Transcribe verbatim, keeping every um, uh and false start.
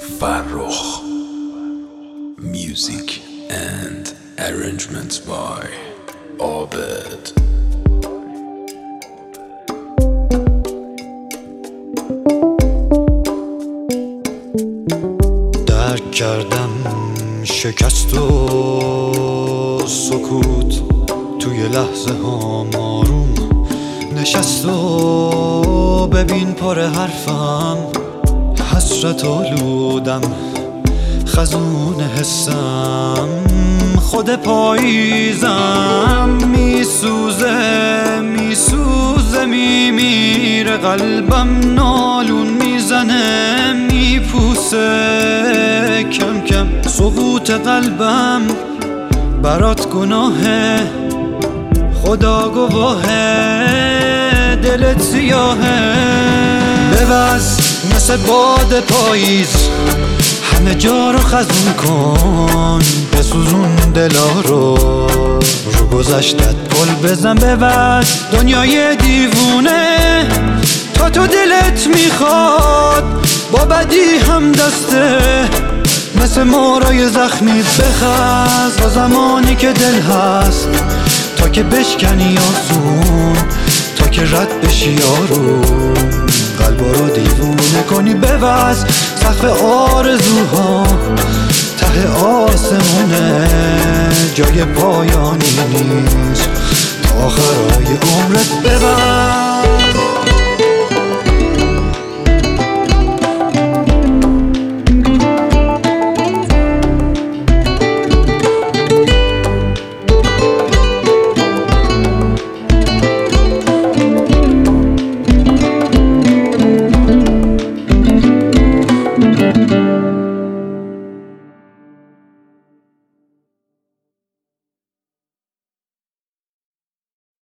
Farrokh. Music and arrangements by Abed. درک کردم شکست و سکوت، توی لحظه ها آروم نشست و ببین پر حرفم حسرت آلودم، خزون حسم خود پاییزم، میسوزه میسوزه میمیره قلبم، نالون میزنه میپوسه کم کم، سقوط قلبم برات گناهه، خدا گواهه دلت سیاهه، ببز مثل باد پاییز همه جا رو خزون کن، بسوزون دلا رو رو گذشتت گل بزن، ببز دنیای دیوونه تا تو دلت میخواد با بدی هم دسته، مثل مارای زخمی بخز با زمانی که دل هست، تا که بشکنی آسون تا که رد بشی یارون، قلبا رو دیوونه کنی، ببز سقف آرزوها ته آسمونه، جای پایانی نیست تا آخرای عمرت، ببز